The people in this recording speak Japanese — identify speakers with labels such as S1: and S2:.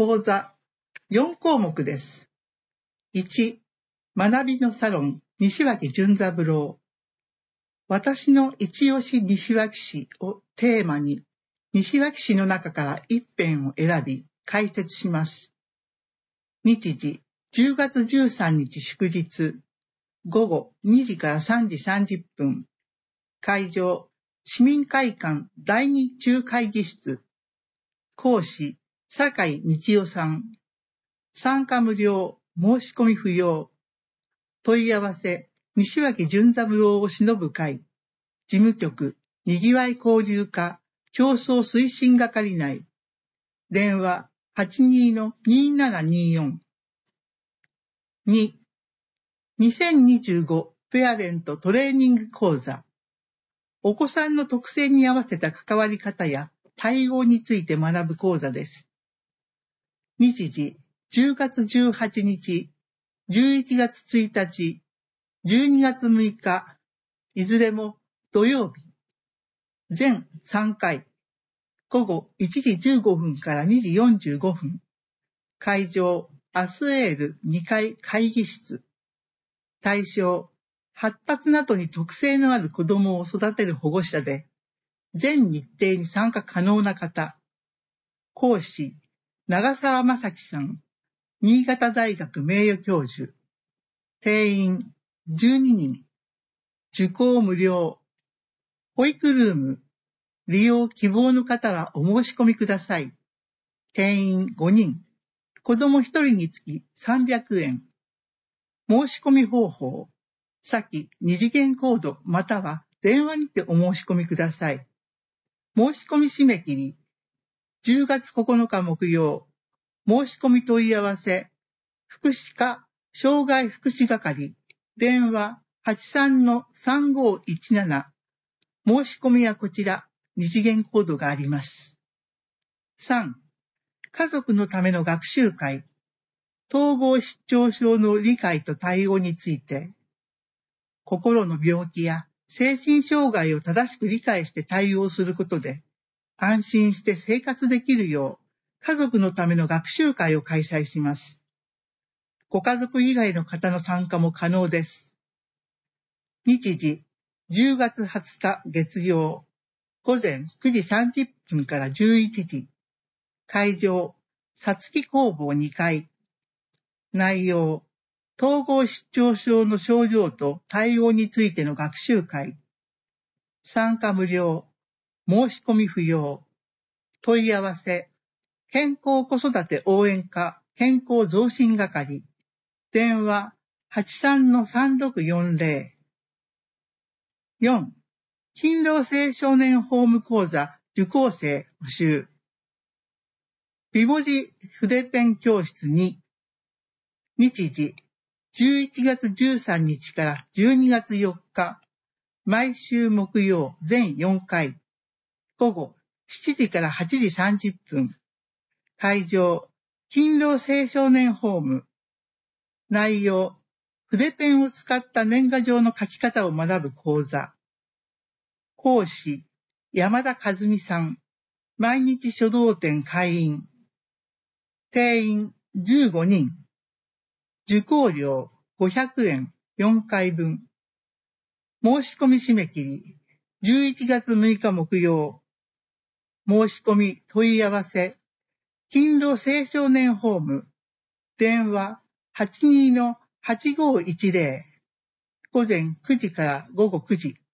S1: 講座4項目です。1、学びのサロン西脇淳三郎。私の一押し西脇市をテーマに、西脇市の中から一編を選び解説します。日時10月13日祝日、午後2時から3時30分。会場、市民会館第2中会議室。講師、酒井道夫さん。参加無料、申し込み不要。問い合わせ、西脇淳三郎を偲ぶ会。事務局、にぎわい交流課、競争推進係内。電話、82-2724。2、2025ペアレントトレーニング講座。お子さんの特性に合わせた関わり方や対応について学ぶ講座です。日時、10月18日、11月1日、12月6日、いずれも土曜日。全3回。午後1時15分から2時45分。会場、アスエール2階会議室。対象、発達などに特性のある子どもを育てる保護者で、全日程に参加可能な方。講師、長澤正樹さん。新潟大学名誉教授。定員12人。受講無料。保育ルーム。利用希望の方はお申し込みください。定員5人。子供1人につき300円。申し込み方法。先2次元コードまたは電話にてお申し込みください。申し込み締め切り。10月9日木曜。申し込み問い合わせ。福祉課障害福祉係。電話 83-3517。申し込みはこちら。2次元コードがあります。3、家族のための学習会。統合失調症の理解と対応について、心の病気や精神障害を正しく理解して対応することで、安心して生活できるよう、家族のための学習会を開催します。ご家族以外の方の参加も可能です。日時、10月20日月曜。午前9時30分から11時。会場、さつき工房2階。内容、統合失調症の症状と対応についての学習会。参加無料。申し込み不要。問い合わせ、健康子育て応援課健康増進係。電話 83-3640。4、勤労性少年ホーム講座受講生募集。美文字筆ペン教室に、日時11月13日から12月4日、毎週木曜全4回、午後7時から8時30分、会場、勤労性少年ホーム。内容、筆ペンを使った年賀状の書き方を学ぶ講座。講師、山田和美さん。毎日書道展会員。定員15人。受講料500円4回分。申し込み締め切り11月6日木曜。申し込み問い合わせ。勤労青少年ホーム。電話 82-8510。午前9時から午後9時。